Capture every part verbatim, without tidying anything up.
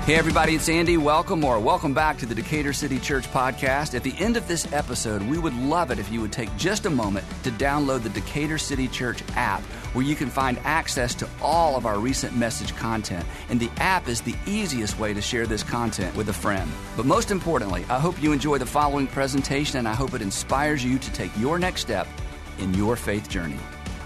Hey everybody, it's Andy. Welcome or welcome back to the Decatur City Church podcast. At the end of this episode, we would love it if you would take just a moment to download the Decatur City Church app, where you can find access to all of our recent message content. And the app is the easiest way to share this content with a friend. But most importantly, I hope you enjoy the following presentation, and I hope it inspires you to take your next step in your faith journey.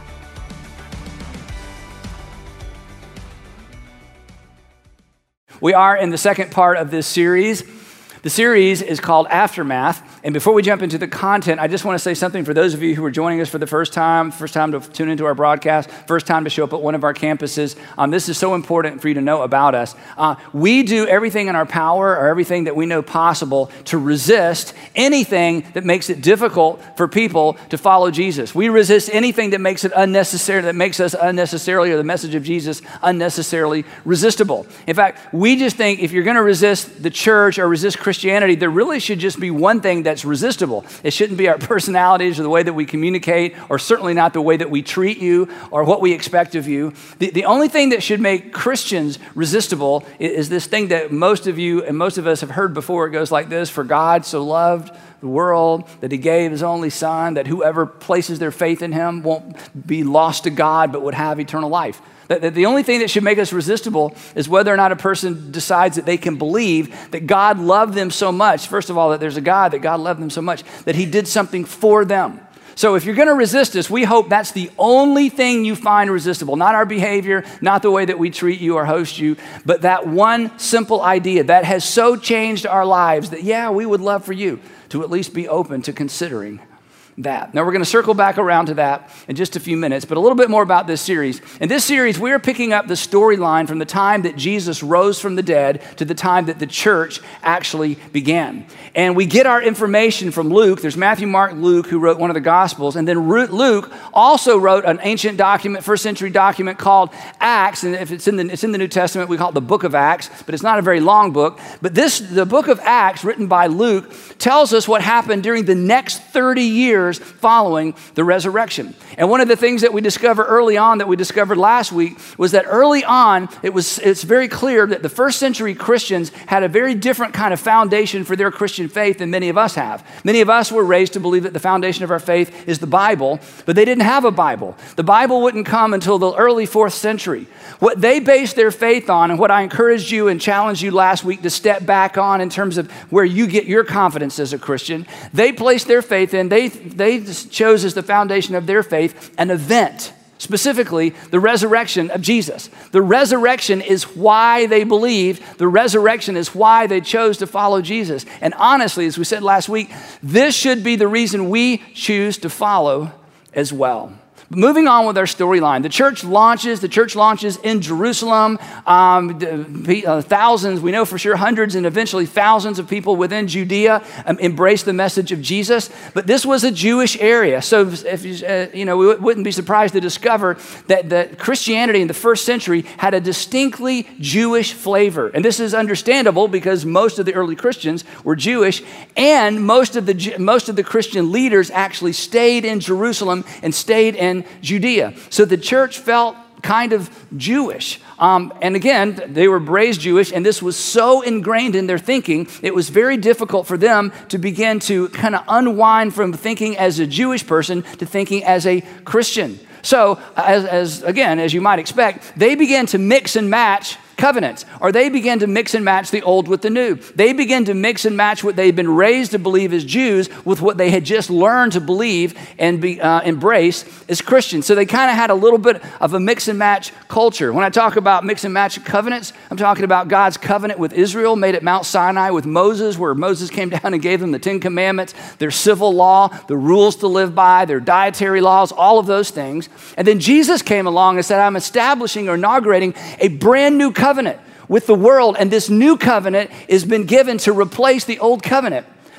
We are in the second part of this series. The series is called Aftermath. And before we jump into the content, I just want to say something for those of you who are joining us for the first time, first time to tune into our broadcast, first time to show up at one of our campuses. Um, this is so important for you to know about us. Uh, we do everything in our power, or everything that we know possible, to resist anything that makes it difficult for people to follow Jesus. We resist anything that makes it unnecessary, that makes us unnecessarily, or the message of Jesus unnecessarily resistible. In fact, we just think if you're going to resist the church or resist Christianity, there really should just be one thing that that's resistible. It shouldn't be our personalities or the way that we communicate, or certainly not the way that we treat you or what we expect of you. The, the only thing that should make Christians resistible is, is this thing that most of you and most of us have heard before. It goes like this: for God so loved the world that he gave his only son, that whoever places their faith in him won't be lost to God, but would have eternal life. That the only thing that should make us resistible is whether or not a person decides that they can believe that God loved them so much. First of all, that there's a God, that God loved them so much that he did something for them. So if you're going to resist us, we hope that's the only thing you find resistible. Not our behavior, not the way that we treat you or host you, but that one simple idea that has so changed our lives that, yeah, we would love for you to at least be open to considering that. Now, we're going to circle back around to that in just a few minutes, but a little bit more about this series. In this series, we're picking up the storyline from the time that Jesus rose from the dead to the time that the church actually began. And we get our information from Luke. There's Matthew, Mark, Luke, who wrote one of the Gospels. And then Luke also wrote an ancient document, first century document called Acts. And if it's in the, it's in the New Testament, we call it the book of Acts, but it's not a very long book. But this, the book of Acts, written by Luke, tells us what happened during the next thirty years following the resurrection. And one of the things that we discovered early on, that we discovered last week, was that early on, it was it's very clear that the first century Christians had a very different kind of foundation for their Christian faith than many of us have. Many of us were raised to believe that the foundation of our faith is the Bible, but they didn't have a Bible. The Bible wouldn't come until the early fourth century. What they based their faith on, and what I encouraged you and challenged you last week to step back on in terms of where you get your confidence as a Christian, they placed their faith in, they They chose as the foundation of their faith an event, specifically the resurrection of Jesus. The resurrection is why they believed. The resurrection is why they chose to follow Jesus. And honestly, as we said last week, this should be the reason we choose to follow as well. Moving on with our storyline, the church launches. The church launches in Jerusalem. Um, thousands, we know for sure, hundreds and eventually thousands of people within Judea um, embraced the message of Jesus. But this was a Jewish area, so if you, uh, you know, we wouldn't be surprised to discover that that Christianity in the first century had a distinctly Jewish flavor, and this is understandable because most of the early Christians were Jewish, and most of the most of the Christian leaders actually stayed in Jerusalem and stayed in Judea. So the church felt kind of Jewish. Um, and again, they were raised Jewish, and this was so ingrained in their thinking, it was very difficult for them to begin to kind of unwind from thinking as a Jewish person to thinking as a Christian. So, as, as again, as you might expect, they began to mix and match covenants, or they began to mix and match the old with the new. They began to mix and match what they'd been raised to believe as Jews with what they had just learned to believe and be, uh, embrace as Christians. So they kind of had a little bit of a mix and match culture. When I talk about mix and match covenants, I'm talking about God's covenant with Israel made at Mount Sinai with Moses, where Moses came down and gave them the Ten Commandments, their civil law, the rules to live by, their dietary laws, all of those things. And then Jesus came along and said, I'm establishing or inaugurating a brand new covenant with the world, and this new covenant has been given to replace the old covenant.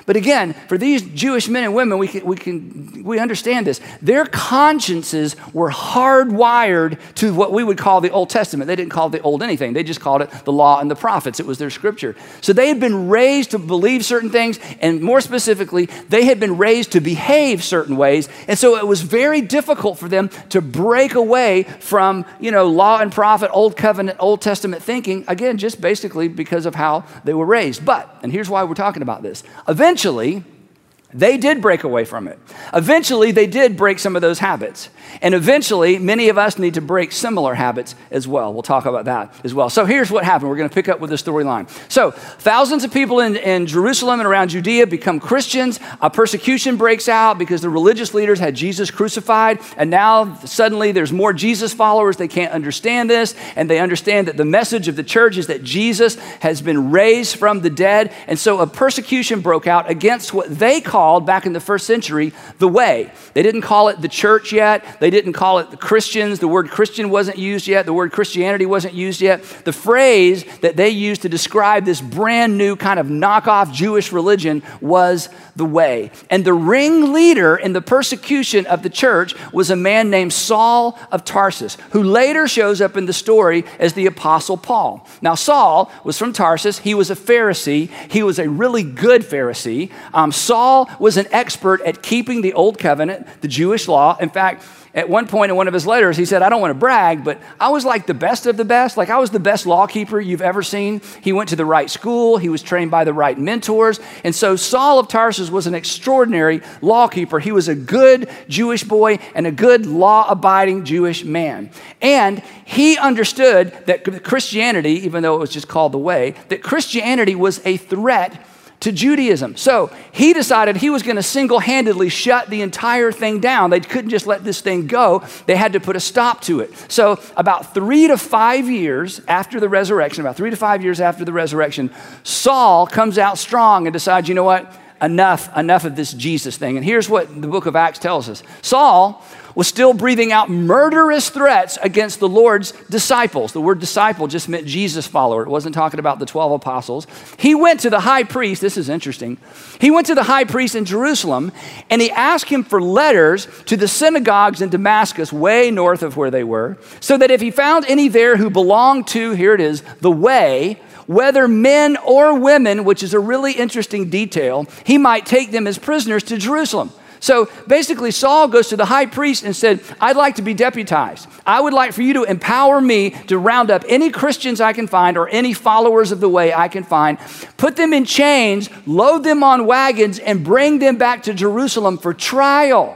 But again, for these Jewish men and women, we can, we can we understand this. Their consciences were hardwired to what we would call the Old Testament. They didn't call it the Old anything. They just called it the law and the prophets. It was their scripture. So they had been raised to believe certain things, and more specifically, they had been raised to behave certain ways. And so it was very difficult for them to break away from, you know, law and prophet, Old Covenant, Old Testament thinking, again, just basically because of how they were raised. But, and here's why we're talking about this. Eventually, Eventually, they did break away from it. Eventually, they did break some of those habits. And eventually, many of us need to break similar habits as well. We'll talk about that as well. So here's what happened. We're going to pick up with the storyline. So thousands of people in, in Jerusalem and around Judea become Christians. A persecution breaks out because the religious leaders had Jesus crucified. And now suddenly there's more Jesus followers. They can't understand this. And they understand that the message of the church is that Jesus has been raised from the dead. And so a persecution broke out against what they called back in the first century, the way. They didn't call it the church yet. They didn't call it the Christians. The word Christian wasn't used yet. The word Christianity wasn't used yet. The phrase that they used to describe this brand new kind of knockoff Jewish religion was the way. And the ringleader in the persecution of the church was a man named Saul of Tarsus, who later shows up in the story as the Apostle Paul. Now, Saul was from Tarsus. He was a Pharisee. He was a really good Pharisee. Um, Saul was an expert at keeping the Old Covenant, the Jewish law. In fact, at one point in one of his letters, he said, I don't want to brag, but I was like the best of the best. Like I was the best law keeper you've ever seen. He went to the right school. He was trained by the right mentors. And so Saul of Tarsus was an extraordinary law keeper. He was a good Jewish boy and a good law-abiding Jewish man. And he understood that Christianity, even though it was just called the way, that Christianity was a threat to Judaism. So he decided he was going to single-handedly shut the entire thing down. They couldn't just let this thing go. They had to put a stop to it. So about three to five years after the resurrection, about three to five years after the resurrection, Saul comes out strong and decides, you know what? Enough, enough of this Jesus thing. And here's what the book of Acts tells us. Saul was still breathing out murderous threats against the Lord's disciples. The word disciple just meant Jesus follower. It wasn't talking about the twelve apostles. He went to the high priest. This is interesting. He went to the high priest in Jerusalem, and he asked him for letters to the synagogues in Damascus, way north of where they were, so that if he found any there who belonged to, here it is, the way, whether men or women, which is a really interesting detail, he might take them as prisoners to Jerusalem. So basically, Saul goes to the high priest and said, I'd like to be deputized. I would like for you to empower me to round up any Christians I can find or any followers of the way I can find, put them in chains, load them on wagons, and bring them back to Jerusalem for trial.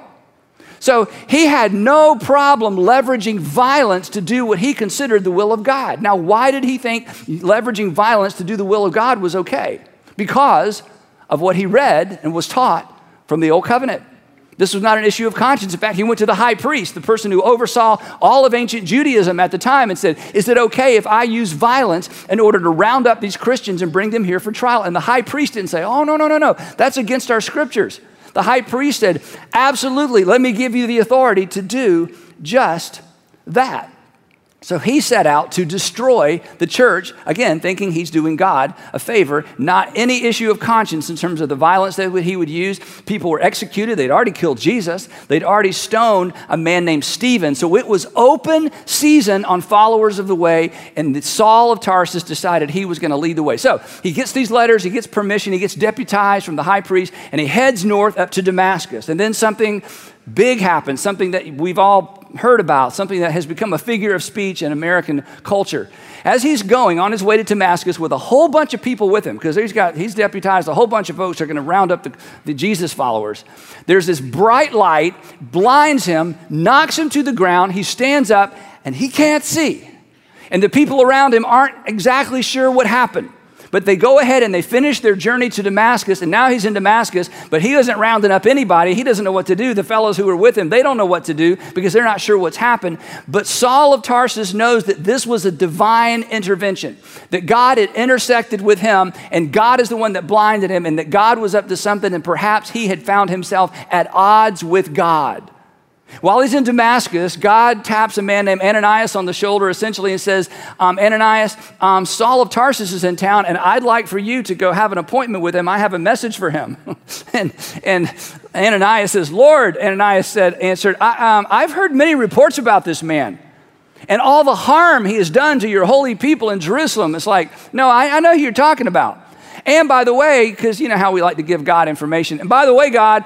So he had no problem leveraging violence to do what he considered the will of God. Now, why did he think leveraging violence to do the will of God was okay? Because of what he read and was taught from the Old Covenant. This was not an issue of conscience. In fact, he went to the high priest, the person who oversaw all of ancient Judaism at the time, and said, is it okay if I use violence in order to round up these Christians and bring them here for trial? And the high priest didn't say, oh, no, no, no, no. That's against our scriptures. The high priest said, absolutely, let me give you the authority to do just that. So he set out to destroy the church, again, thinking he's doing God a favor, not any issue of conscience in terms of the violence that he would use. People were executed. They'd already killed Jesus. They'd already stoned a man named Stephen. So it was open season on followers of the way, and Saul of Tarsus decided he was going to lead the way. So he gets these letters, he gets permission, he gets deputized from the high priest, and he heads north up to Damascus. And then something big happens, something that we've all heard about, something that has become a figure of speech in American culture. As he's going on his way to Damascus with a whole bunch of people with him, because he's got he's deputized a whole bunch of folks who are going to round up the, the Jesus followers. There's this bright light, blinds him, knocks him to the ground. He stands up and he can't see. And the people around him aren't exactly sure what happened. But they go ahead and they finish their journey to Damascus, and now he's in Damascus, but he isn't rounding up anybody. He doesn't know what to do. The fellows who are with him, they don't know what to do because they're not sure what's happened. But Saul of Tarsus knows that this was a divine intervention, that God had intersected with him, and God is the one that blinded him, and that God was up to something, and perhaps he had found himself at odds with God. While he's in Damascus, God taps a man named Ananias on the shoulder essentially and says, um, Ananias, um, Saul of Tarsus is in town and I'd like for you to go have an appointment with him. I have a message for him. and, and Ananias says, Lord, Ananias said, answered, I, um, I've heard many reports about this man and all the harm he has done to your holy people in Jerusalem. It's like, no, I, I know who you're talking about. And by the way, because you know how we like to give God information. And by the way, God,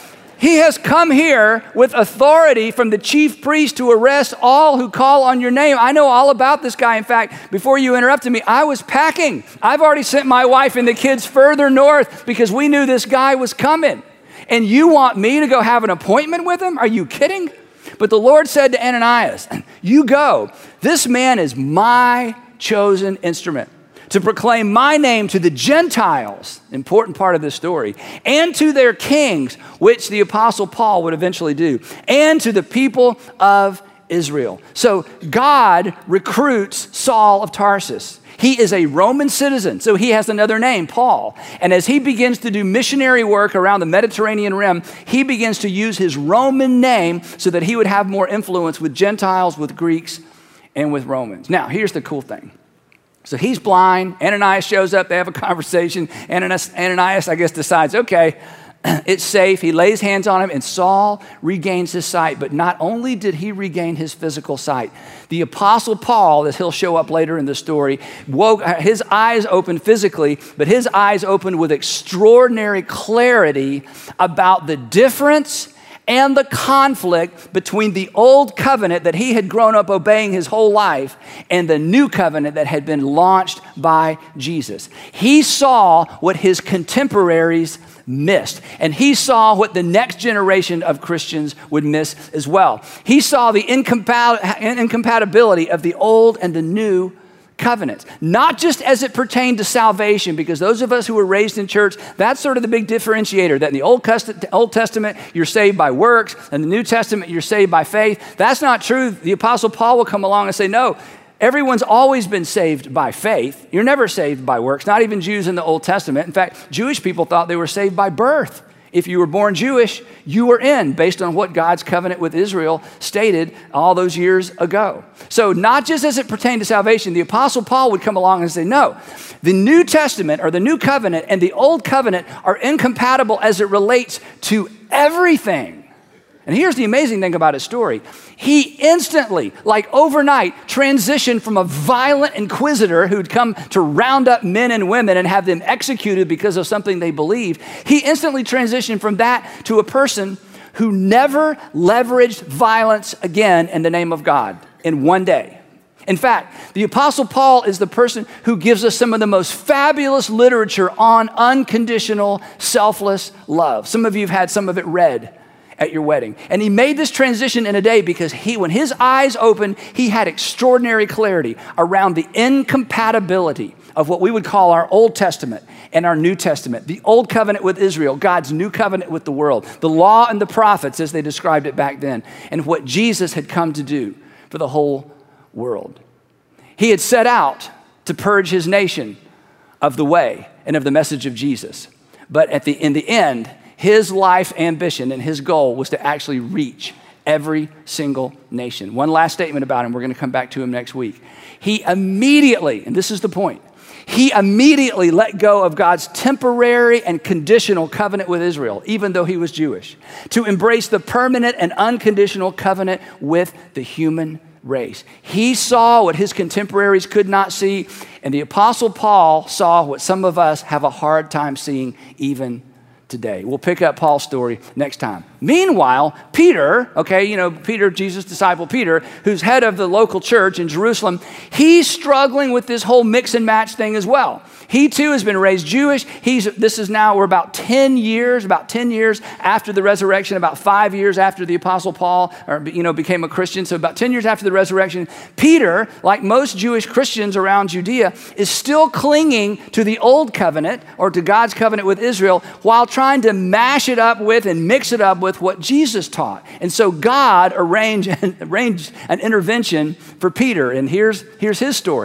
he has come here with authority from the chief priest to arrest all who call on your name. I know all about this guy. In fact, before you interrupted me, I was packing. I've already sent my wife and the kids further north because we knew this guy was coming. And you want me to go have an appointment with him? Are you kidding? But the Lord said to Ananias, you go. This man is my chosen instrument to proclaim my name to the Gentiles, important part of this story, and to their kings, which the Apostle Paul would eventually do, and to the people of Israel. So God recruits Saul of Tarsus. He is a Roman citizen, so he has another name, Paul. And as he begins to do missionary work around the Mediterranean rim, he begins to use his Roman name so that he would have more influence with Gentiles, with Greeks, and with Romans. Now, here's the cool thing. So he's blind. Ananias shows up. They have a conversation. Ananias, Ananias, I guess, decides, okay, it's safe. He lays hands on him, and Saul regains his sight. But not only did he regain his physical sight, the Apostle Paul, as he'll show up later in the story, woke, his eyes opened physically, but his eyes opened with extraordinary clarity about the difference and the conflict between the old covenant that he had grown up obeying his whole life and the new covenant that had been launched by Jesus. He saw what his contemporaries missed, and he saw what the next generation of Christians would miss as well. He saw the incompat- incompatibility of the old and the new covenants, not just as it pertained to salvation, because those of us who were raised in church, that's sort of the big differentiator, that in the Old Testament, you're saved by works, and the New Testament, you're saved by faith. That's not true. The Apostle Paul will come along and say, no, everyone's always been saved by faith. You're never saved by works, not even Jews in the Old Testament. In fact, Jewish people thought they were saved by birth. If you were born Jewish, you were in, based on what God's covenant with Israel stated all those years ago. So not just as it pertained to salvation, the Apostle Paul would come along and say, no, the New Testament or the New Covenant and the Old Covenant are incompatible as it relates to everything. And here's the amazing thing about his story. He instantly, like overnight, transitioned from a violent inquisitor who'd come to round up men and women and have them executed because of something they believed. He instantly transitioned from that to a person who never leveraged violence again in the name of God in one day. In fact, the Apostle Paul is the person who gives us some of the most fabulous literature on unconditional, selfless love. Some of you have had some of it read at your wedding. And he made this transition in a day because he, when his eyes opened, he had extraordinary clarity around the incompatibility of what we would call our Old Testament and our New Testament. The Old Covenant with Israel, God's new covenant with the world, the law and the prophets as they described it back then, and what Jesus had come to do for the whole world. He had set out to purge his nation of the way and of the message of Jesus. But at the, in the end, his life ambition and his goal was to actually reach every single nation. One last statement about him. We're going to come back to him next week. He immediately, and this is the point, he immediately let go of God's temporary and conditional covenant with Israel, even though he was Jewish, to embrace the permanent and unconditional covenant with the human race. He saw what his contemporaries could not see, and the Apostle Paul saw what some of us have a hard time seeing even today. We'll pick up Paul's story next time. Meanwhile, Peter, okay, you know, Peter, Jesus' disciple Peter, who's head of the local church in Jerusalem, he's struggling with this whole mix and match thing as well. He too has been raised Jewish. He's, this is now, we're about ten years, about ten years after the resurrection, about five years after the Apostle Paul, or, you know, became a Christian. So about ten years after the resurrection, Peter, like most Jewish Christians around Judea, is still clinging to the old covenant or to God's covenant with Israel while trying to mash it up with and mix it up with what Jesus taught. And so God arranged, arranged an intervention for Peter. And here's, here's his story.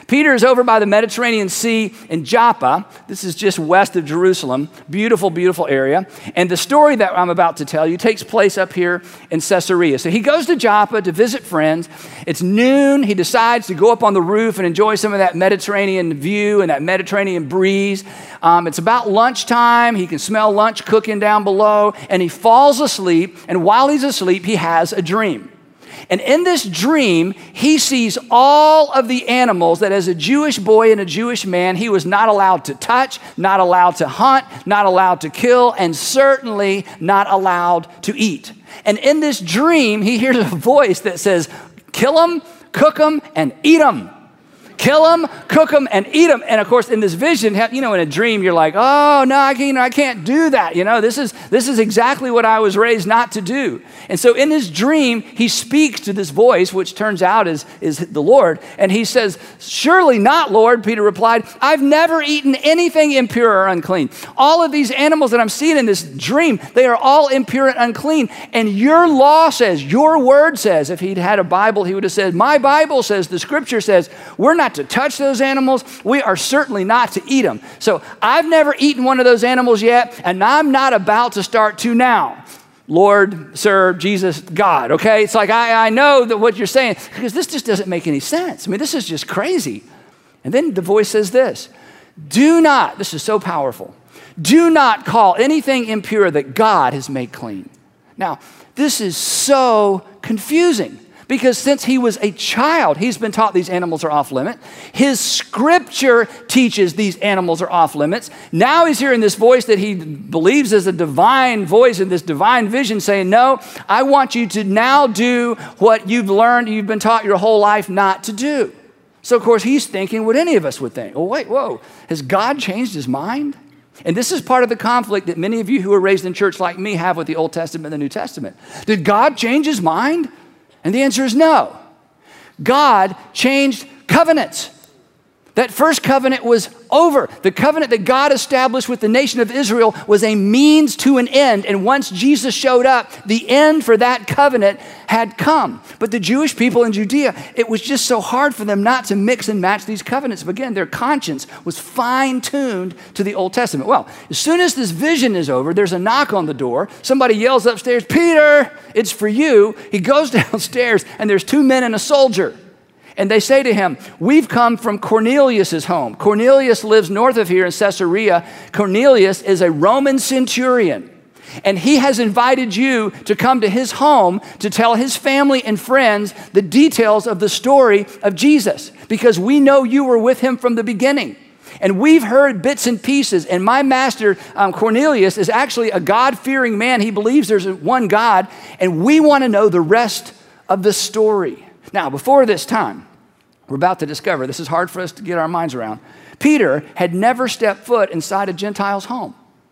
Peter is over by the Mediterranean Sea in Joppa. This is just west of Jerusalem. Beautiful, beautiful area. And the story that I'm about to tell you takes place up here in Caesarea. So he goes to Joppa to visit friends. It's noon. He decides to go up on the roof and enjoy some of that Mediterranean view and that Mediterranean breeze. Um, it's about lunchtime. He can smell lunch cooking down below. And he falls asleep. And while he's asleep, he has a dream. And in this dream, he sees all of the animals that as a Jewish boy and a Jewish man, he was not allowed to touch, not allowed to hunt, not allowed to kill, and certainly not allowed to eat. And in this dream, he hears a voice that says, kill them, cook them, and eat them. Kill them, cook them, and eat them. And of course, in this vision, you know, in a dream, you're like, oh, no, I can't, I can't do that. You know, this is, this is exactly what I was raised not to do. And so in his dream, he speaks to this voice, which turns out is, is the Lord. And he says, surely not, Lord, Peter replied. I've never eaten anything impure or unclean. All of these animals that I'm seeing in this dream, they are all impure and unclean. And your law says, your word says, if he'd had a Bible, he would have said, my Bible says, the scripture says, we're not to touch those animals. We are certainly not to eat them. So I've never eaten one of those animals yet, and I'm not about to start to now. Lord, sir, Jesus, God, okay? It's like, I, I know that what you're saying, because this just doesn't make any sense. I mean, this is just crazy. And then the voice says this, do not, this is so powerful, do not call anything impure that God has made clean. Now, this is so confusing. Because since he was a child, he's been taught these animals are off limit. His scripture teaches these animals are off limits. Now he's hearing this voice that he believes is a divine voice in this divine vision saying, no, I want you to now do what you've learned, you've been taught your whole life not to do. So of course he's thinking what any of us would think. Well, wait, whoa, has God changed his mind? And this is part of the conflict that many of you who are raised in church like me have with the Old Testament and the New Testament. Did God change his mind? And the answer is no. God changed covenants. That first covenant was over. The covenant that God established with the nation of Israel was a means to an end. And once Jesus showed up, the end for that covenant had come. But the Jewish people in Judea, it was just so hard for them not to mix and match these covenants. But again, their conscience was fine-tuned to the Old Testament. Well, as soon as this vision is over, there's a knock on the door. Somebody yells upstairs, Peter, it's for you. He goes downstairs, and there's two men and a soldier. And they say to him, we've come from Cornelius's home. Cornelius lives north of here in Caesarea. Cornelius is a Roman centurion. And he has invited you to come to his home to tell his family and friends the details of the story of Jesus. Because we know you were with him from the beginning. And we've heard bits and pieces. And my master, um, Cornelius, is actually a God-fearing man. He believes there's one God. And we want to know the rest of the story. Now, before this time, we're about to discover, this is hard for us to get our minds around, Peter had never stepped foot inside a Gentile's home.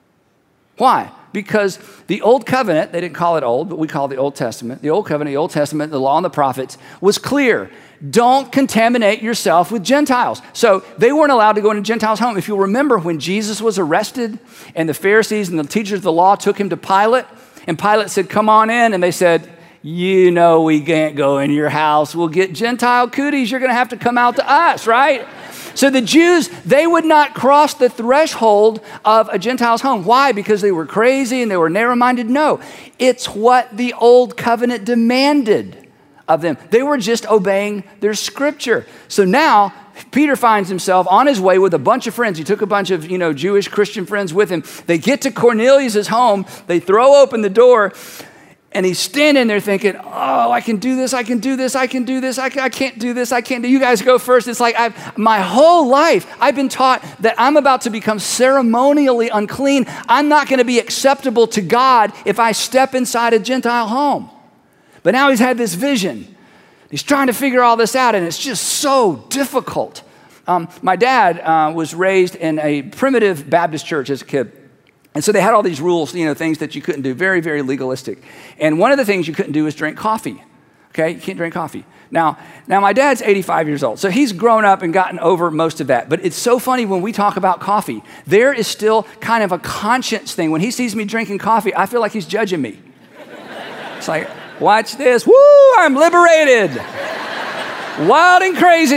Why? Because the Old Covenant, they didn't call it old, but we call it the Old Testament. The Old Covenant, the Old Testament, the law and the prophets was clear. Don't contaminate yourself with Gentiles. So they weren't allowed to go into Gentiles' home. If you'll remember when Jesus was arrested and the Pharisees and the teachers of the law took him to Pilate, and Pilate said, come on in, and they said, you know we can't go in your house. We'll get Gentile cooties. You're going to have to come out to us, right? So the Jews, they would not cross the threshold of a Gentile's home. Why? Because they were crazy and they were narrow-minded? No. It's what the Old Covenant demanded of them. They were just obeying their scripture. So now Peter finds himself on his way with a bunch of friends. He took a bunch of, you know, Jewish Christian friends with him. They get to Cornelius' home. They throw open the door. And he's standing there thinking, oh, I can do this, I can do this, I can do this, I, can, I can't do this, I can't do. You guys go first. It's like I've, my whole life, I've been taught that I'm about to become ceremonially unclean. I'm not going to be acceptable to God if I step inside a Gentile home. But now he's had this vision. He's trying to figure all this out, and it's just so difficult. Um, my dad uh, was raised in a primitive Baptist church as a kid. And so they had all these rules, you know, things that you couldn't do, very, very legalistic. And one of the things you couldn't do is drink coffee, okay? You can't drink coffee. Now, now my dad's eighty-five years old, so he's grown up and gotten over most of that. But it's so funny when we talk about coffee, there is still kind of a conscience thing. When he sees me drinking coffee, I feel like he's judging me. It's like, watch this. Woo, I'm liberated. Wild and crazy.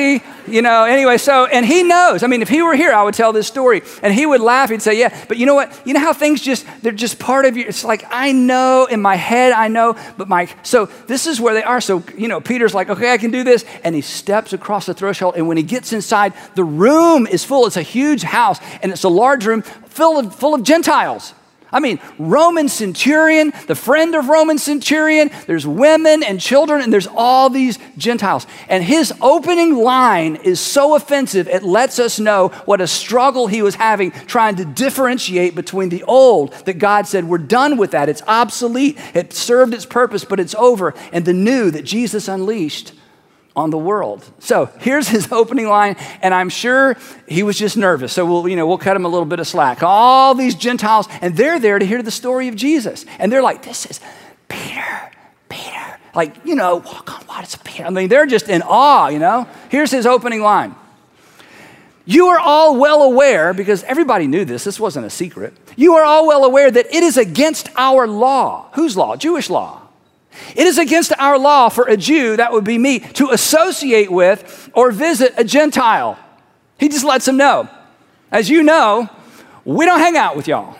You know, anyway, so, and he knows. I mean, if he were here, I would tell this story. And he would laugh. He'd say, yeah, but you know what? You know how things just, they're just part of you. It's like, I know in my head, I know, but my, so this is where they are. So, you know, Peter's like, okay, I can do this. And he steps across the threshold. And when he gets inside, the room is full. It's a huge house. And it's a large room full of, full of Gentiles. I mean, Roman centurion, the friend of Roman centurion, there's women and children, and there's all these Gentiles. And his opening line is so offensive, it lets us know what a struggle he was having trying to differentiate between the old, that God said, we're done with that. It's obsolete. It served its purpose, but it's over. And the new that Jesus unleashed on the world. So here's his opening line, and I'm sure he was just nervous. So we'll, you know, we'll cut him a little bit of slack. All these Gentiles, and they're there to hear the story of Jesus. And they're like, this is Peter, Peter. Like, you know, walk on water, it's Peter. I mean, they're just in awe, you know. Here's his opening line. You are all well aware, because everybody knew this, this wasn't a secret. You are all well aware that it is against our law. Whose law? Jewish law. It is against our law for a Jew, that would be me, to associate with or visit a Gentile. He just lets them know. As you know, we don't hang out with y'all.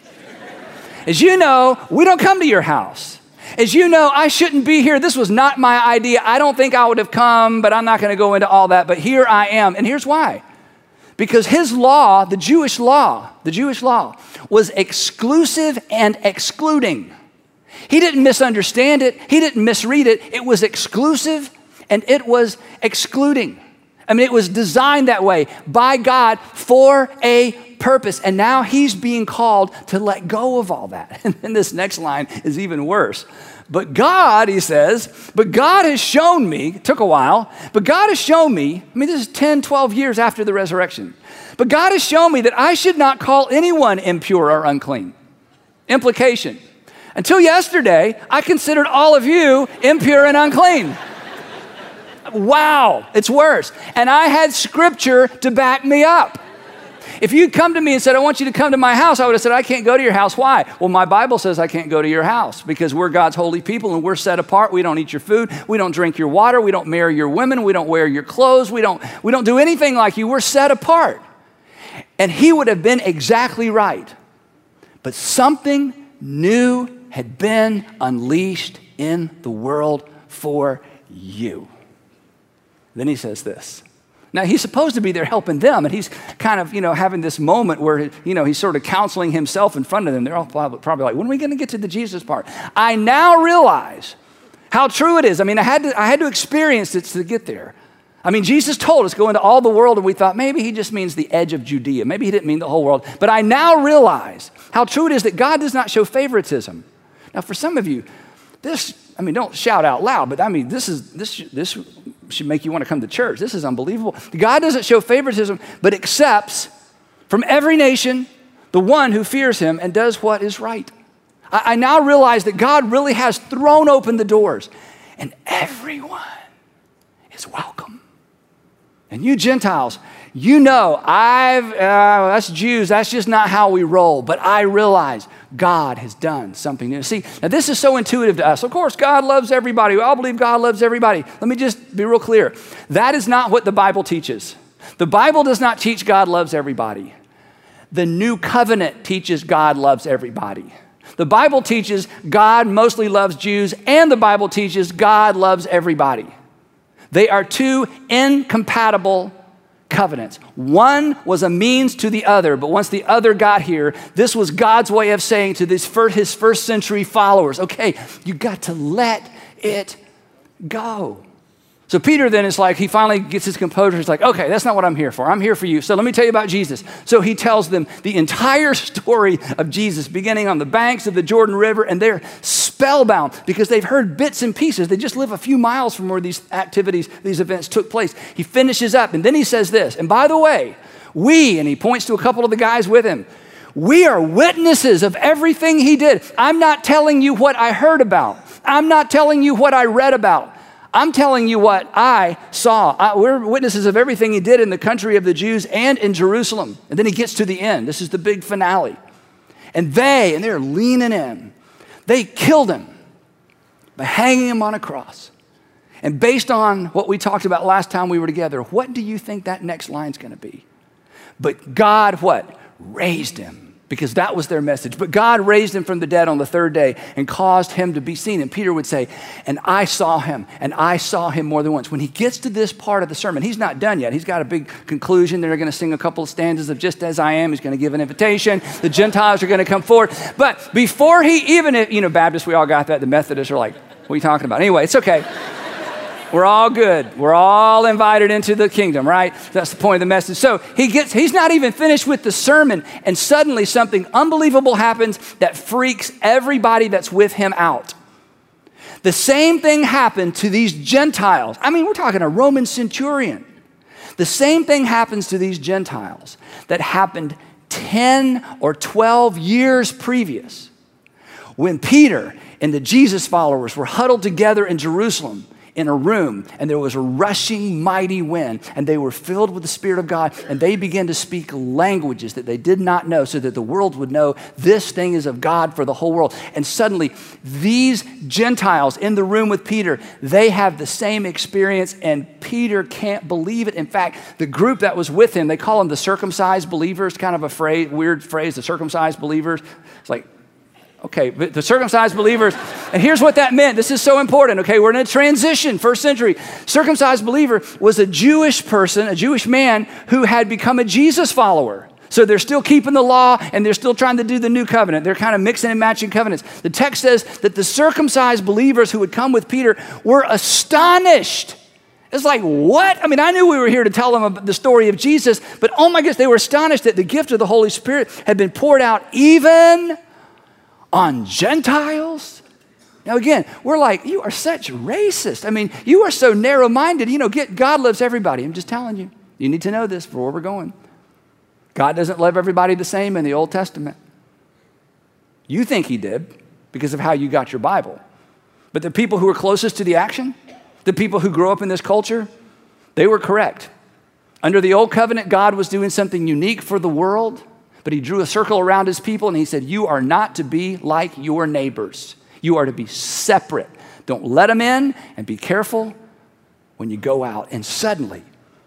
As you know, we don't come to your house. As you know, I shouldn't be here. This was not my idea. I don't think I would have come, but I'm not going to go into all that. But here I am. And here's why. Because his law, the Jewish law, the Jewish law was exclusive and excluding. He didn't misunderstand it. He didn't misread it. It was exclusive and it was excluding. I mean, it was designed that way by God for a purpose. And now he's being called to let go of all that. And then this next line is even worse. But God, he says, but God has shown me, it took a while, but God has shown me, I mean, this is ten, twelve years after the resurrection. But God has shown me that I should not call anyone impure or unclean. Implication. Until yesterday, I considered all of you impure and unclean. Wow, it's worse. And I had scripture to back me up. If you'd come to me and said, I want you to come to my house, I would have said, I can't go to your house. Why? Well, my Bible says I can't go to your house because we're God's holy people and we're set apart. We don't eat your food. We don't drink your water. We don't marry your women. We don't wear your clothes. We don't, we don't do anything like you. We're set apart. And he would have been exactly right. But something new had been unleashed in the world for you. Then he says this. Now, he's supposed to be there helping them, and he's kind of, you know, having this moment where, you know, he's sort of counseling himself in front of them. They're all probably like, when are we going to get to the Jesus part? I now realize how true it is. I mean, I had to, I had to experience it to get there. I mean, Jesus told us, go into all the world, and we thought maybe he just means the edge of Judea. Maybe he didn't mean the whole world. But I now realize how true it is that God does not show favoritism. Now, for some of you, this, I mean, don't shout out loud, but I mean, this is this this should make you want to come to church. This is unbelievable. God doesn't show favoritism, but accepts from every nation the one who fears him and does what is right. I, I now realize that God really has thrown open the doors, and everyone is welcome. And you Gentiles, you know, I've, uh, us Jews, that's just not how we roll. But I realize God has done something new. See, now this is so intuitive to us. Of course, God loves everybody. We all believe God loves everybody. Let me just be real clear. That is not what the Bible teaches. The Bible does not teach God loves everybody. The new covenant teaches God loves everybody. The Bible teaches God mostly loves Jews, and the Bible teaches God loves everybody. They are two incompatible covenants. One was a means to the other, but once the other got here, this was God's way of saying to this first, his first century followers, okay, you got to let it go. So Peter then is like, he finally gets his composure. He's like, okay, that's not what I'm here for. I'm here for you. So let me tell you about Jesus. So he tells them the entire story of Jesus, beginning on the banks of the Jordan River, and they're spellbound because they've heard bits and pieces. They just live a few miles from where these activities, these events took place. He finishes up, and then he says this, and by the way, we, and he points to a couple of the guys with him, we are witnesses of everything he did. I'm not telling you what I heard about. I'm not telling you what I read about. I'm telling you what I saw. I, we're witnesses of everything he did in the country of the Jews and in Jerusalem. And then he gets to the end. This is the big finale. And they, and they're leaning in, they killed him by hanging him on a cross. And based on what we talked about last time we were together, what do you think that next line's going to be? But God, what? Raised him. Because that was their message. But God raised him from the dead on the third day and caused him to be seen. And Peter would say, and I saw him, and I saw him more than once. When he gets to this part of the sermon, he's not done yet. He's got a big conclusion. They're going to sing a couple of stanzas of Just As I Am. He's going to give an invitation. The Gentiles are going to come forward. But before he even, you know, Baptists, we all got that. The Methodists are like, what are you talking about? Anyway, it's okay. We're all good. We're all invited into the kingdom, right? That's the point of the message. So he gets, he's not even finished with the sermon, and suddenly something unbelievable happens that freaks everybody that's with him out. The same thing happened to these Gentiles. I mean, we're talking a Roman centurion. The same thing happens to these Gentiles that happened ten or twelve years previous when Peter and the Jesus followers were huddled together in Jerusalem in a room, and there was a rushing mighty wind, and they were filled with the Spirit of God, and they began to speak languages that they did not know so that the world would know this thing is of God for the whole world. And suddenly, these Gentiles in the room with Peter, they have the same experience, and Peter can't believe it. In fact, the group that was with him, they call them the circumcised believers, kind of a phrase, weird phrase, the circumcised believers. It's like, okay, but the circumcised believers, and here's what that meant. This is so important, okay? We're in a transition, first century. Circumcised believer was a Jewish person, a Jewish man who had become a Jesus follower. So they're still keeping the law, and they're still trying to do the new covenant. They're kind of mixing and matching covenants. The text says that the circumcised believers who would come with Peter were astonished. It's like, what? I mean, I knew we were here to tell them about the story of Jesus, but oh my goodness, they were astonished that the gift of the Holy Spirit had been poured out even on Gentiles? Now again, we're like, you are such racist. I mean, you are so narrow-minded. You know, get, God loves everybody. I'm just telling you. You need to know this for where we're going. God doesn't love everybody the same in the Old Testament. You think he did because of how you got your Bible. But the people who were closest to the action, the people who grew up in this culture, they were correct. Under the Old Covenant, God was doing something unique for the world, but he drew a circle around his people and he said, you are not to be like your neighbors. You are to be separate. Don't let them in, and be careful when you go out. And suddenly,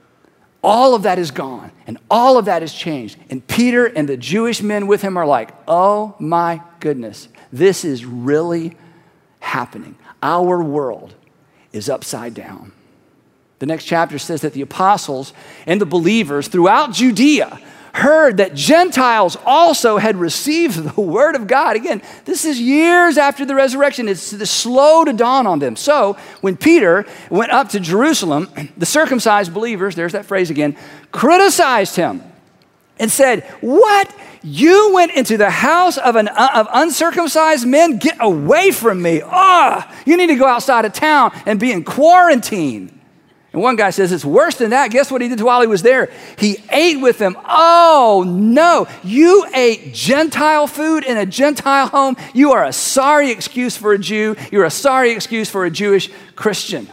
all of that is gone and all of that has changed. And Peter and the Jewish men with him are like, oh my goodness, this is really happening. Our world is upside down. The next chapter says that the apostles and the believers throughout Judea heard that Gentiles also had received the word of God. Again, this is years after the resurrection. It's slow to dawn on them. So when Peter went up to Jerusalem, the circumcised believers, there's that phrase again, criticized him and said, what? You went into the house of, an, of uncircumcised men? Get away from me. Ah, oh, you need to go outside of town and be in quarantine. And one guy says, it's worse than that. Guess what he did while he was there? He ate with them. Oh, no. You ate Gentile food in a Gentile home. You are a sorry excuse for a Jew. You're a sorry excuse for a Jewish Christian.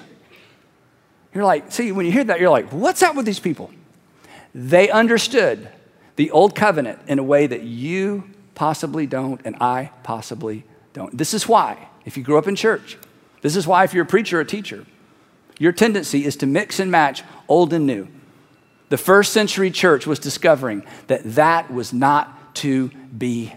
You're like, see, when you hear that, you're like, what's up with these people? They understood the old covenant in a way that you possibly don't and I possibly don't. This is why, if you grew up in church, this is why if you're a preacher or a teacher, your tendency is to mix and match old and new. The first century church was discovering that that was not to be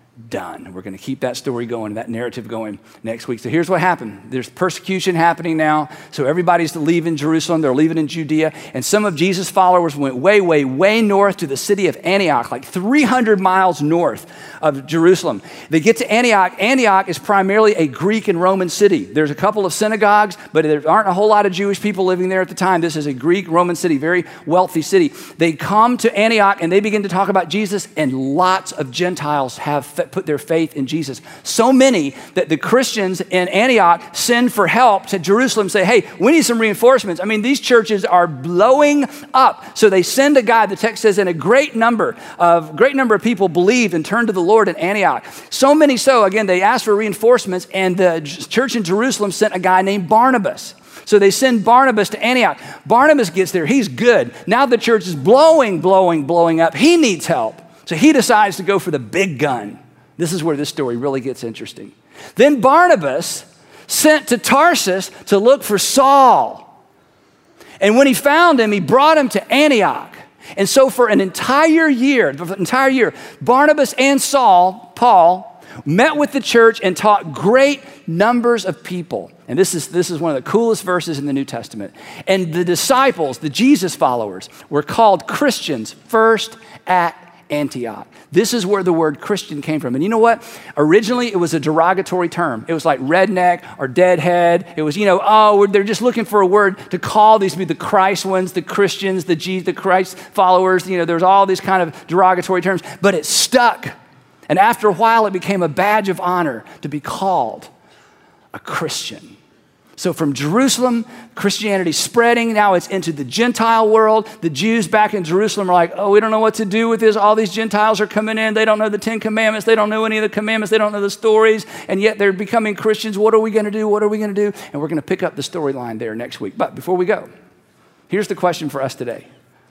done. We're going to keep that story going, that narrative going next week. So here's what happened. There's persecution happening now. So everybody's leaving Jerusalem. They're leaving in Judea. And some of Jesus' followers went way, way, way north to the city of Antioch, like three hundred miles north of Jerusalem. They get to Antioch. Antioch is primarily a Greek and Roman city. There's a couple of synagogues, but there aren't a whole lot of Jewish people living there at the time. This is a Greek Roman city, very wealthy city. They come to Antioch and they begin to talk about Jesus, and lots of Gentiles have put their faith in Jesus. So many that the Christians in Antioch send for help to Jerusalem, say, hey, we need some reinforcements. I mean, these churches are blowing up. So they send a guy, the text says, and a great number of great number of people believed and turned to the Lord in Antioch. So many so, again, they asked for reinforcements, and the church in Jerusalem sent a guy named Barnabas. So they send Barnabas to Antioch. Barnabas gets there. He's good. Now the church is blowing, blowing, blowing up. He needs help. So he decides to go for the big gun. This is where this story really gets interesting. Then Barnabas sent to Tarsus to look for Saul. And when he found him, he brought him to Antioch. And so for an entire year, the entire year, Barnabas and Saul, Paul, met with the church and taught great numbers of people. And this is, this is one of the coolest verses in the New Testament. And the disciples, the Jesus followers, were called Christians first at Antioch. This is where the word Christian came from. And you know what? Originally, it was a derogatory term. It was like redneck or deadhead. It was, you know, oh, they're just looking for a word to call these to be the Christ ones, the Christians, the G, the Christ followers. You know, there's all these kind of derogatory terms, but it stuck. And after a while, it became a badge of honor to be called a Christian. So from Jerusalem, Christianity spreading. Now it's into the Gentile world. The Jews back in Jerusalem are like, oh, we don't know what to do with this. All these Gentiles are coming in. They don't know the Ten Commandments. They don't know any of the commandments. They don't know the stories. And yet they're becoming Christians. What are we going to do? What are we going to do? And we're going to pick up the storyline there next week. But before we go, here's the question for us today.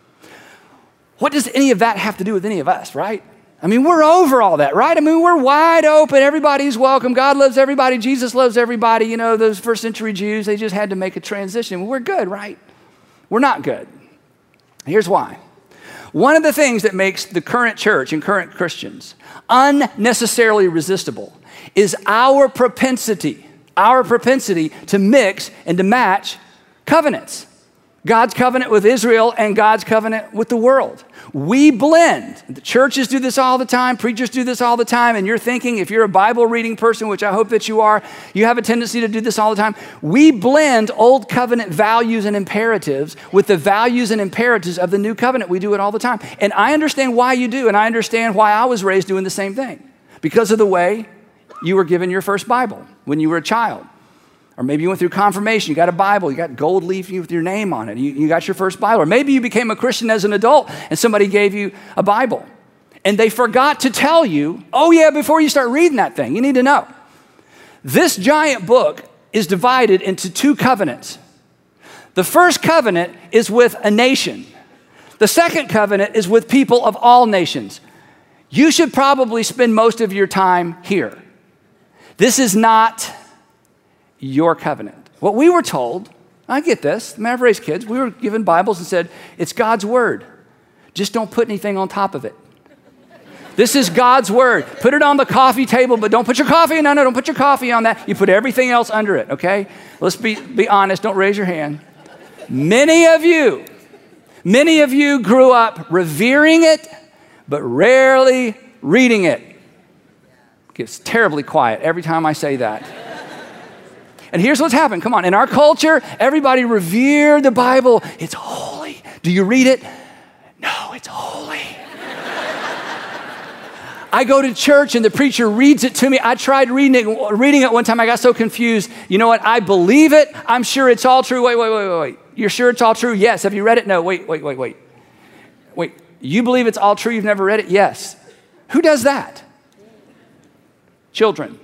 What does any of that have to do with any of us, right? I mean, we're over all that, right? I mean, we're wide open. Everybody's welcome. God loves everybody. Jesus loves everybody. You know, those first century Jews, they just had to make a transition. We're good, right? We're not good. Here's why. One of the things that makes the current church and current Christians unnecessarily resistible is our propensity, our propensity to mix and to match covenants. God's covenant with Israel and God's covenant with the world. We blend. The churches do this all the time. Preachers do this all the time. And you're thinking, if you're a Bible reading person, which I hope that you are, you have a tendency to do this all the time. We blend old covenant values and imperatives with the values and imperatives of the new covenant. We do it all the time. And I understand why you do. And I understand why I was raised doing the same thing. Because of the way you were given your first Bible when you were a child. Or maybe you went through confirmation, you got a Bible, you got gold leaf with your name on it, you, you got your first Bible. Or maybe you became a Christian as an adult and somebody gave you a Bible. And they forgot to tell you, oh yeah, before you start reading that thing, you need to know. This giant book is divided into two covenants. The first covenant is with a nation. The second covenant is with people of all nations. You should probably spend most of your time here. This is not your covenant. What we were told, I get this, I mean, I've raised kids, we were given Bibles and said, it's God's word. Just don't put anything on top of it. This is God's word. Put it on the coffee table, but don't put your coffee, no, no, don't put your coffee on that. You put everything else under it, okay? Let's be, be honest, don't raise your hand. Many of you, many of you grew up revering it, but rarely reading it. It gets terribly quiet every time I say that. And here's what's happened. Come on. In our culture, everybody revered the Bible. It's holy. Do you read it? No, it's holy. I go to church and the preacher reads it to me. I tried reading it, reading it one time. I got so confused. You know what? I believe it. I'm sure it's all true. Wait, wait, wait, wait, wait. You're sure it's all true? Yes. Have you read it? No. Wait, wait, wait, wait. Wait. You believe it's all true? You've never read it? Yes. Who does that? Children.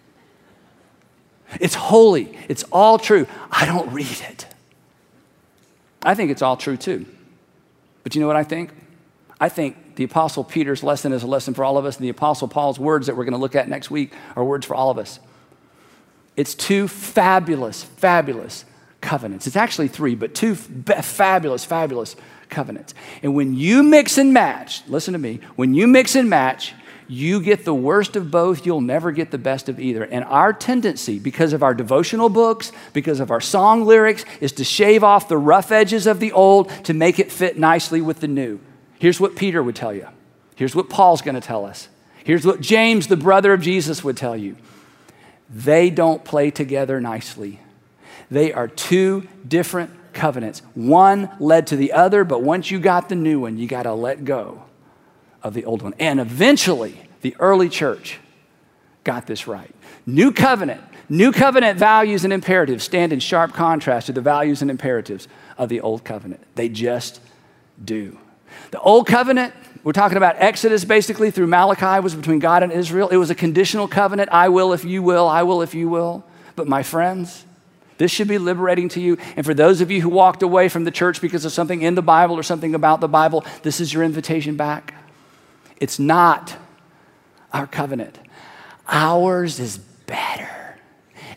It's holy. It's all true. I don't read it. I think it's all true too. But you know what I think? I think the Apostle Peter's lesson is a lesson for all of us, and the Apostle Paul's words that we're going to look at next week are words for all of us. It's two fabulous, fabulous covenants. It's actually three, but two fabulous, fabulous covenants. And when you mix and match, listen to me, when you mix and match, you get the worst of both, you'll never get the best of either. And our tendency, because of our devotional books, because of our song lyrics, is to shave off the rough edges of the old to make it fit nicely with the new. Here's what Peter would tell you. Here's what Paul's going to tell us. Here's what James, the brother of Jesus, would tell you. They don't play together nicely. They are two different covenants. One led to the other, but once you got the new one, you got to let go of the old one. And eventually, the early church got this right. New covenant, new covenant values and imperatives stand in sharp contrast to the values and imperatives of the old covenant. They just do. The old covenant, we're talking about Exodus basically through Malachi, was between God and Israel. It was a conditional covenant. I will if you will, I will if you will. But my friends, this should be liberating to you. And for those of you who walked away from the church because of something in the Bible or something about the Bible, this is your invitation back. It's not our covenant. Ours is better.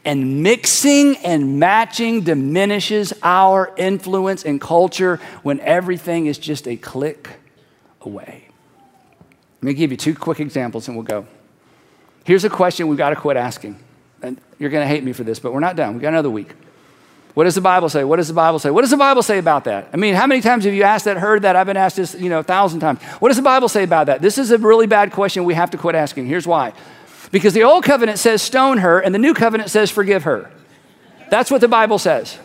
And mixing and matching diminishes our influence in culture when everything is just a click away. Let me give you two quick examples and we'll go. Here's a question we've got to quit asking. And you're going to hate me for this, but we're not done. We've got another week. What does the Bible say? What does the Bible say? What does the Bible say about that? I mean, how many times have you asked that, heard that? I've been asked this, you know, a thousand times. What does the Bible say about that? This is a really bad question we have to quit asking. Here's why. Because the old covenant says stone her and the new covenant says forgive her. That's what the Bible says.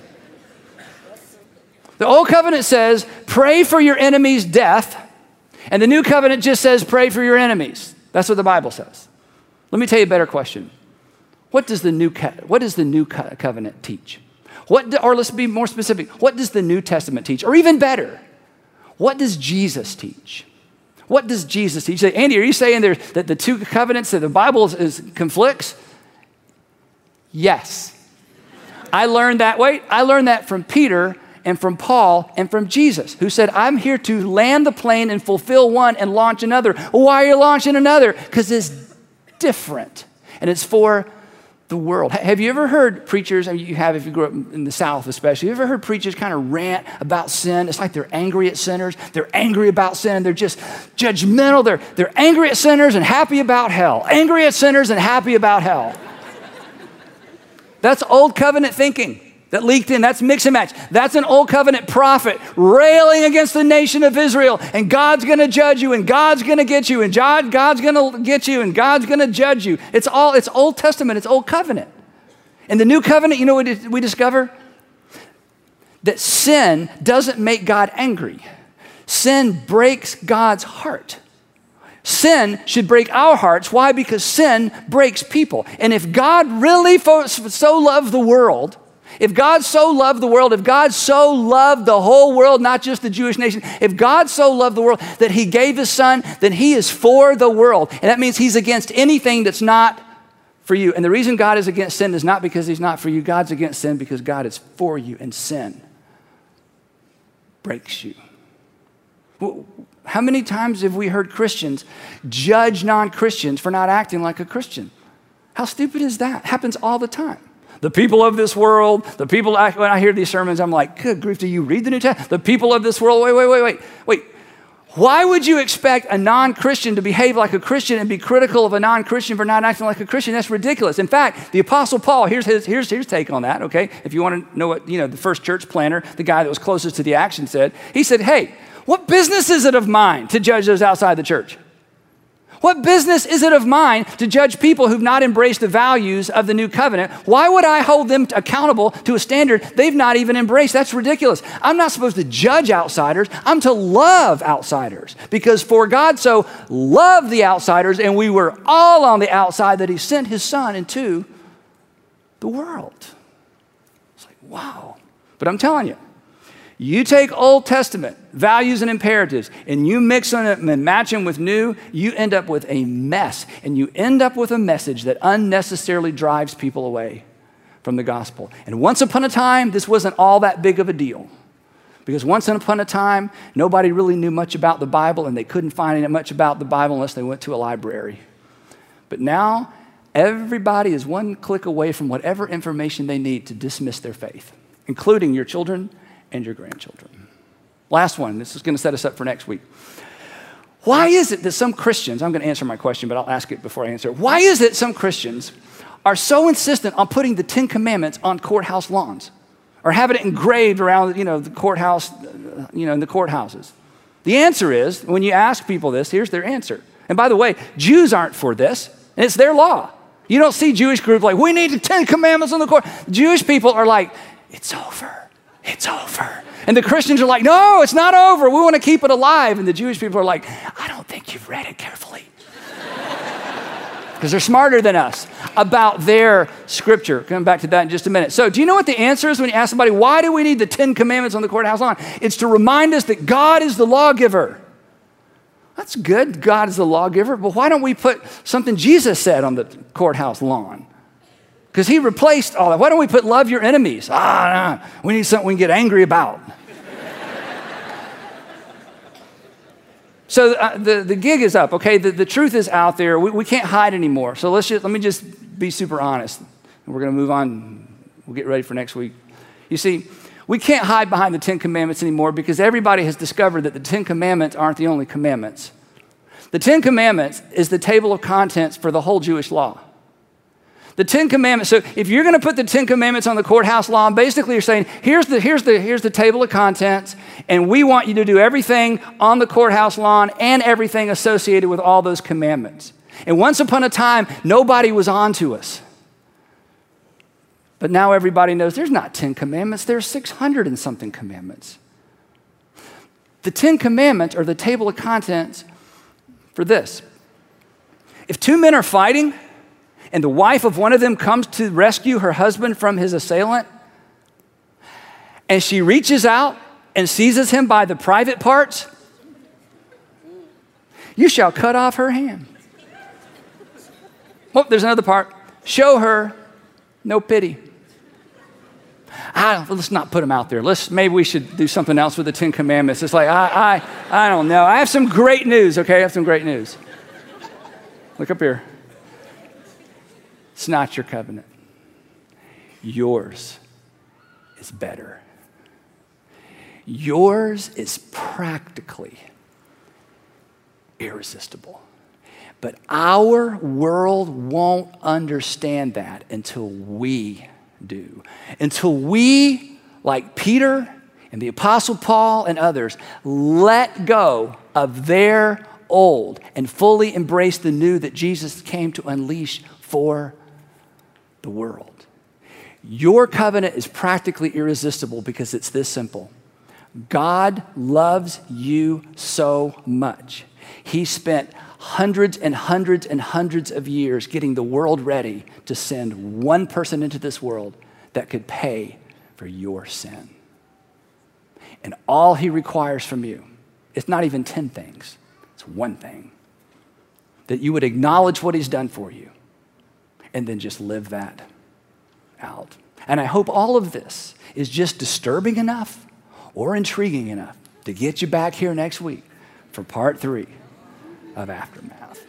The old covenant says pray for your enemy's death, and the new covenant just says pray for your enemies. That's what the Bible says. Let me tell you a better question. What does the new co- what does the new co- covenant teach? What do, or let's be more specific. What does the New Testament teach? Or even better, what does Jesus teach? What does Jesus teach? You say, Andy, are you saying there that the two covenants that the Bible is, is conflicts? Yes. I learned that, wait, I learned that from Peter and from Paul and from Jesus, who said, I'm here to land the plane and fulfill one and launch another. Well, why are you launching another? Because it's different and it's for the world. Have you ever heard preachers, I mean, you have if you grew up in the South especially, have you ever heard preachers kind of rant about sin? It's like they're angry at sinners. They're angry about sin. They're just judgmental. They're, they're angry at sinners and happy about hell. Angry at sinners and happy about hell. That's old covenant thinking that leaked in. That's mix and match. That's an old covenant prophet railing against the nation of Israel. And God's going to judge you, and God's going to get you, and God, God's going to get you, and God's going to judge you. It's all, it's Old Testament. It's old covenant. In the new covenant, you know what we discover? That sin doesn't make God angry. Sin breaks God's heart. Sin should break our hearts. Why? Because sin breaks people. And if God really so loved the world, if God so loved the world, if God so loved the whole world, not just the Jewish nation, if God so loved the world that he gave his son, then he is for the world. And that means he's against anything that's not for you. And the reason God is against sin is not because he's not for you. God's against sin because God is for you, and sin breaks you. How many times have we heard Christians judge non-Christians for not acting like a Christian? How stupid is that? It happens all the time. The people of this world, the people, I, when I hear these sermons, I'm like, good grief, do you read the New Testament? The people of this world, wait, wait, wait, wait, wait. Why would you expect a non-Christian to behave like a Christian and be critical of a non-Christian for not acting like a Christian? That's ridiculous. In fact, the Apostle Paul, here's his, here's his take on that, okay? If you want to know what, you know, the first church planner, the guy that was closest to the action said, he said, hey, what business is it of mine to judge those outside the church? What business is it of mine to judge people who've not embraced the values of the new covenant? Why would I hold them accountable to a standard they've not even embraced? That's ridiculous. I'm not supposed to judge outsiders. I'm to love outsiders, because for God so loved the outsiders, and we were all on the outside, that he sent his son into the world. It's like, wow. But I'm telling you, you take Old Testament values and imperatives and you mix them and match them with new, you end up with a mess. And you end up with a message that unnecessarily drives people away from the gospel. And once upon a time, this wasn't all that big of a deal. Because once upon a time, nobody really knew much about the Bible, and they couldn't find much about the Bible unless they went to a library. But now, everybody is one click away from whatever information they need to dismiss their faith, including your children and your grandchildren. Last one, this is going to set us up for next week. Why is it that some Christians, I'm going to answer my question, but I'll ask it before I answer it. Why is it some Christians are so insistent on putting the Ten Commandments on courthouse lawns or having it engraved around, you know, the courthouse, you know, in the courthouses? The answer is, when you ask people this, here's their answer. And by the way, Jews aren't for this, and it's their law. You don't see Jewish groups like, we need the Ten Commandments on the court. Jewish people are like, it's over. It's over. And the Christians are like, no, it's not over. We want to keep it alive. And the Jewish people are like, I don't think you've read it carefully. Because they're smarter than us about their scripture. Coming back to that in just a minute. So do you know what the answer is when you ask somebody, why do we need the Ten Commandments on the courthouse lawn? It's to remind us that God is the lawgiver. That's good. God is the lawgiver. But why don't we put something Jesus said on the courthouse lawn? Because he replaced all that. Why don't we put love your enemies? Ah, nah, we need something we can get angry about. So uh, the, the gig is up, okay? The, the truth is out there. We, we can't hide anymore. So let's just, let me just be super honest. and we're going to move on. We'll get ready for next week. You see, we can't hide behind the Ten Commandments anymore because everybody has discovered that the Ten Commandments aren't the only commandments. The Ten Commandments is the table of contents for the whole Jewish law. The Ten Commandments, so if you're going to put the Ten Commandments on the courthouse lawn, basically you're saying, here's the, here's, the, here's the table of contents, and we want you to do everything on the courthouse lawn and everything associated with all those commandments. And once upon a time, nobody was on to us. But now everybody knows there's not ten commandments, there's six hundred and something commandments. The Ten Commandments are the table of contents for this. If two men are fighting and the wife of one of them comes to rescue her husband from his assailant, and she reaches out and seizes him by the private parts, you shall cut off her hand. Oh, there's another part. Show her no pity. I, let's not put them out there. Let's, maybe we should do something else with the Ten Commandments. It's like, I, I, I don't know. I have some great news, okay? I have some great news. Look up here. It's not your covenant. Yours is better. Yours is practically irresistible. But our world won't understand that until we do. Until we, like Peter and the Apostle Paul and others, let go of their old and fully embrace the new that Jesus came to unleash for the world. Your covenant is practically irresistible because it's this simple. God loves you so much. He spent hundreds and hundreds and hundreds of years getting the world ready to send one person into this world that could pay for your sin. And all he requires from you, it's not even ten things, it's one thing. That you would acknowledge what he's done for you and then just live that out. And I hope all of this is just disturbing enough or intriguing enough to get you back here next week for part three of Aftermath.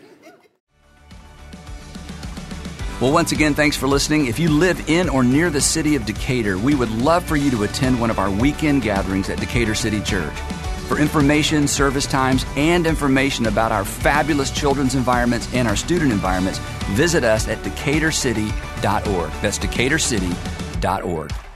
Well, once again, thanks for listening. If you live in or near the city of Decatur, we would love for you to attend one of our weekend gatherings at Decatur City Church. For information, service times, and information about our fabulous children's environments and our student environments, visit us at decatur city dot org. That's decatur city dot org.